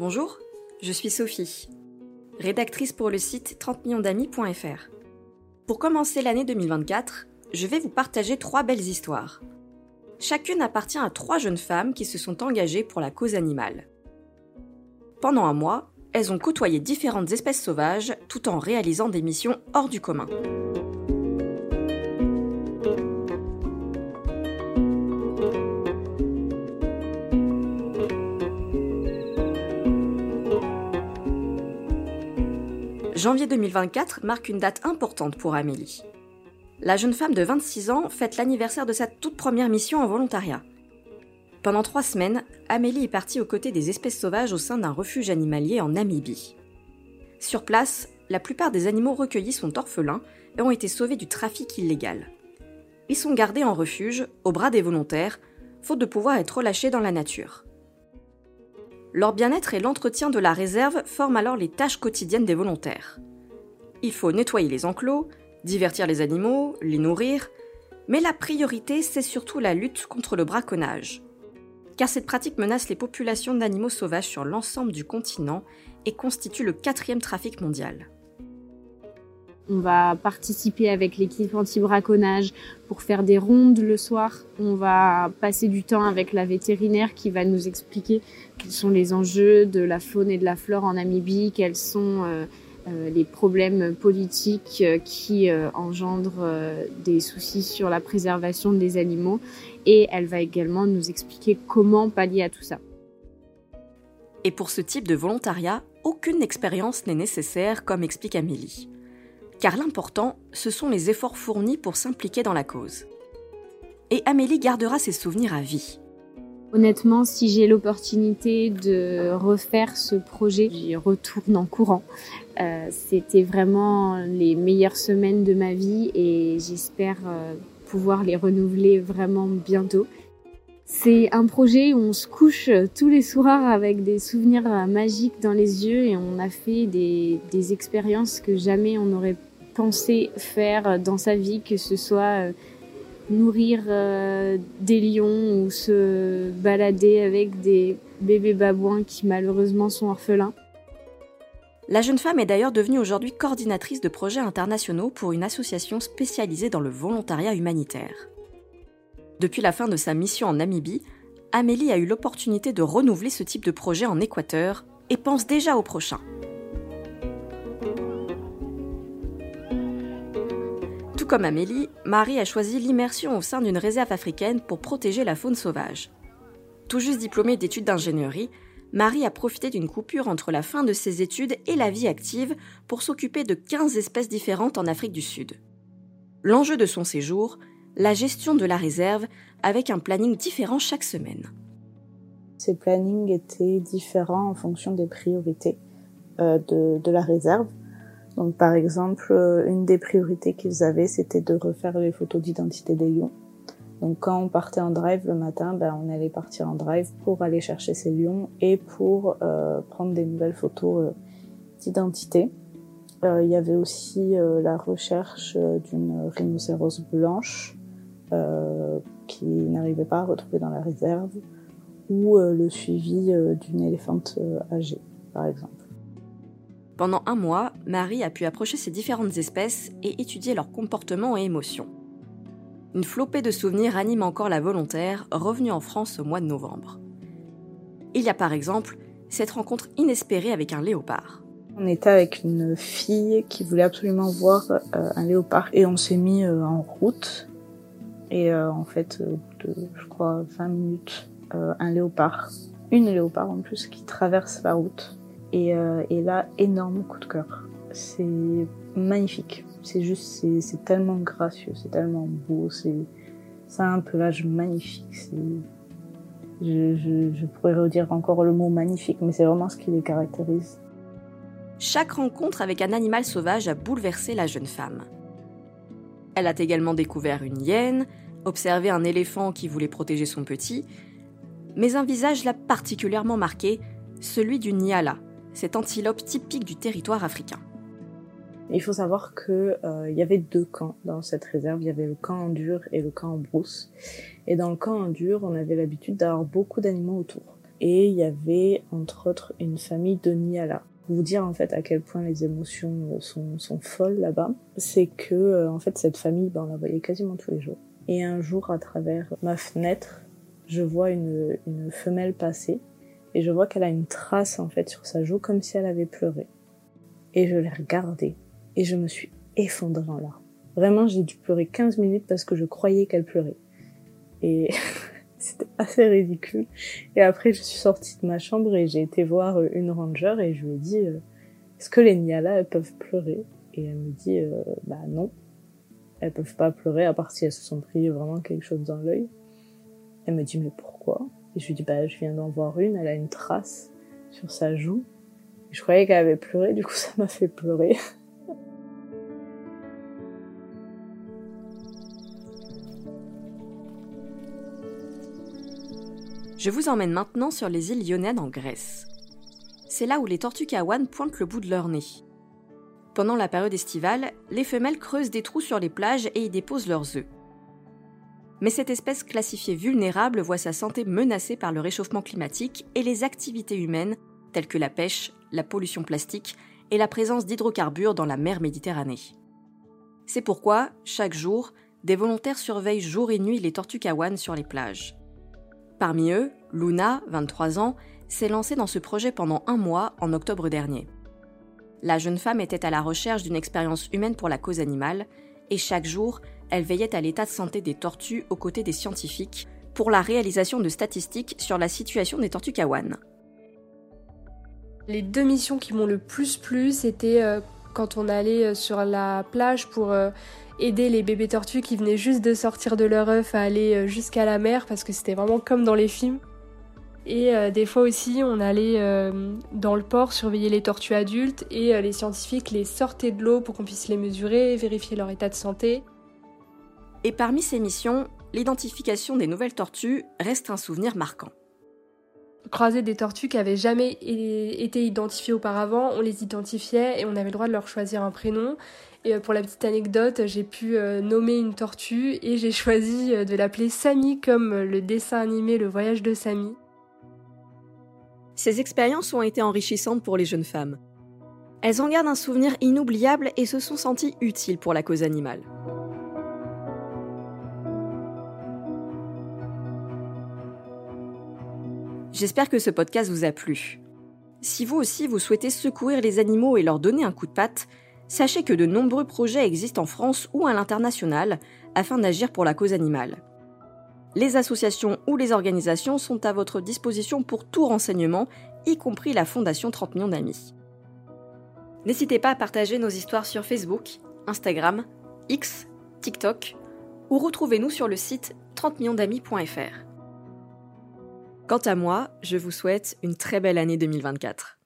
Bonjour, je suis Sophie, rédactrice pour le site 30millionsdamis.fr. Pour commencer l'année 2024, je vais vous partager 3 belles histoires. Chacune appartient à 3 jeunes femmes qui se sont engagées pour la cause animale. Pendant un mois, elles ont côtoyé différentes espèces sauvages tout en réalisant des missions hors du commun. Janvier 2024 marque une date importante pour Amélie. La jeune femme de 26 ans fête l'anniversaire de sa toute première mission en volontariat. Pendant 3 semaines, Amélie est partie aux côtés des espèces sauvages au sein d'un refuge animalier en Namibie. Sur place, la plupart des animaux recueillis sont orphelins et ont été sauvés du trafic illégal. Ils sont gardés en refuge, au bras des volontaires, faute de pouvoir être relâchés dans la nature. Leur bien-être et l'entretien de la réserve forment alors les tâches quotidiennes des volontaires. Il faut nettoyer les enclos, divertir les animaux, les nourrir, mais la priorité, c'est surtout la lutte contre le braconnage. Car cette pratique menace les populations d'animaux sauvages sur l'ensemble du continent et constitue le 4e trafic mondial. On va participer avec l'équipe anti-braconnage pour faire des rondes le soir. On va passer du temps avec la vétérinaire qui va nous expliquer quels sont les enjeux de la faune et de la flore en Namibie, quels sont les problèmes politiques qui engendrent des soucis sur la préservation des animaux. Et elle va également nous expliquer comment pallier à tout ça. Et pour ce type de volontariat, aucune expérience n'est nécessaire, comme explique Amélie. Car l'important, ce sont les efforts fournis pour s'impliquer dans la cause. Et Amélie gardera ses souvenirs à vie. Honnêtement, si j'ai l'opportunité de refaire ce projet, j'y retourne en courant. C'était vraiment les meilleures semaines de ma vie et j'espère pouvoir les renouveler vraiment bientôt. C'est un projet où on se couche tous les soirs avec des souvenirs magiques dans les yeux et on a fait des expériences que jamais on n'aurait pensé faire dans sa vie, que ce soit nourrir des lions ou se balader avec des bébés babouins qui malheureusement sont orphelins. La jeune femme est d'ailleurs devenue aujourd'hui coordinatrice de projets internationaux pour une association spécialisée dans le volontariat humanitaire. Depuis la fin de sa mission en Namibie, Amélie a eu l'opportunité de renouveler ce type de projet en Équateur et pense déjà au prochain. Tout comme Amélie, Marie a choisi l'immersion au sein d'une réserve africaine pour protéger la faune sauvage. Tout juste diplômée d'études d'ingénierie, Marie a profité d'une coupure entre la fin de ses études et la vie active pour s'occuper de 15 espèces différentes en Afrique du Sud. L'enjeu de son séjour, la gestion de la réserve avec un planning différent chaque semaine. Ces plannings étaient différents en fonction des priorités de la réserve. Donc par exemple, une des priorités qu'ils avaient, c'était de refaire les photos d'identité des lions. Donc quand on partait en drive le matin, on allait partir en drive pour aller chercher ces lions et pour prendre des nouvelles photos d'identité. Il y avait aussi la recherche d'une rhinocéros blanche qui n'arrivait pas à retrouver dans la réserve, ou le suivi d'une éléphante âgée, par exemple. Pendant un mois, Marie a pu approcher ces différentes espèces et étudier leur comportement et émotions. Une flopée de souvenirs anime encore la volontaire, revenue en France au mois de novembre. Il y a par exemple cette rencontre inespérée avec un léopard. On était avec une fille qui voulait absolument voir un léopard et on s'est mis en route. Et en fait, au bout de, je crois, 20 minutes, une léopard en plus qui traverse la route. Et là, énorme coup de cœur. C'est magnifique. C'est tellement gracieux, c'est tellement beau, c'est un pelage magnifique. Je pourrais redire encore le mot magnifique, mais c'est vraiment ce qui les caractérise. Chaque rencontre avec un animal sauvage a bouleversé la jeune femme. Elle a également découvert une hyène, observé un éléphant qui voulait protéger son petit, mais un visage l'a particulièrement marqué, celui du Nyala, cette antilope typique du territoire africain. Il faut savoir que y avait 2 camps dans cette réserve. Il y avait le camp en dur et le camp en brousse. Et dans le camp en dur, on avait l'habitude d'avoir beaucoup d'animaux autour. et il y avait entre autres une famille de Niala. Pour vous dire en fait à quel point les émotions sont folles là-bas, c'est que en fait cette famille, on la voyait quasiment tous les jours. Et un jour, à travers ma fenêtre, je vois une femelle passer et je vois qu'elle a une trace en fait sur sa joue comme si elle avait pleuré. Et je l'ai regardée et je me suis effondrée en larmes. Vraiment, j'ai dû pleurer 15 minutes parce que je croyais qu'elle pleurait. Et c'était assez ridicule. Et après, je suis sortie de ma chambre et j'ai été voir une ranger et je lui ai dit est-ce que les Niala, elles peuvent pleurer? Et elle me dit non, elles peuvent pas pleurer à part si elles se sont pris vraiment quelque chose dans l'œil. Elle me dit mais pourquoi? Et je lui dis je viens d'en voir une, elle a une trace sur sa joue. Et je croyais qu'elle avait pleuré, du coup ça m'a fait pleurer. Je vous emmène maintenant sur les îles Ioniennes en Grèce. C'est là où les tortues kaouanes pointent le bout de leur nez. Pendant la période estivale, les femelles creusent des trous sur les plages et y déposent leurs œufs. Mais cette espèce classifiée vulnérable voit sa santé menacée par le réchauffement climatique et les activités humaines telles que la pêche, la pollution plastique et la présence d'hydrocarbures dans la mer Méditerranée. C'est pourquoi, chaque jour, des volontaires surveillent jour et nuit les tortues kaouanes sur les plages. Parmi eux, Luna, 23 ans, s'est lancée dans ce projet pendant 1 mois en octobre dernier. La jeune femme était à la recherche d'une expérience humaine pour la cause animale et chaque jour, elle veillait à l'état de santé des tortues aux côtés des scientifiques pour la réalisation de statistiques sur la situation des tortues kaouanes. Les 2 missions qui m'ont le plus plu, c'était quand on allait sur la plage pour aider les bébés tortues qui venaient juste de sortir de leur œuf à aller jusqu'à la mer, parce que c'était vraiment comme dans les films. Et des fois aussi, on allait dans le port surveiller les tortues adultes et les scientifiques les sortaient de l'eau pour qu'on puisse les mesurer, vérifier leur état de santé. Et parmi ces missions, l'identification des nouvelles tortues reste un souvenir marquant. Croiser des tortues qui n'avaient jamais été identifiées auparavant, on les identifiait et on avait le droit de leur choisir un prénom. Et pour la petite anecdote, j'ai pu nommer une tortue et j'ai choisi de l'appeler Samy, comme le dessin animé Le Voyage de Samy. Ces expériences ont été enrichissantes pour les jeunes femmes. Elles en gardent un souvenir inoubliable et se sont senties utiles pour la cause animale. J'espère que ce podcast vous a plu. Si vous aussi vous souhaitez secourir les animaux et leur donner un coup de patte, sachez que de nombreux projets existent en France ou à l'international afin d'agir pour la cause animale. Les associations ou les organisations sont à votre disposition pour tout renseignement, y compris la Fondation 30 millions d'amis. N'hésitez pas à partager nos histoires sur Facebook, Instagram, X, TikTok ou retrouvez-nous sur le site 30millionsdamis.fr. Quant à moi, je vous souhaite une très belle année 2024.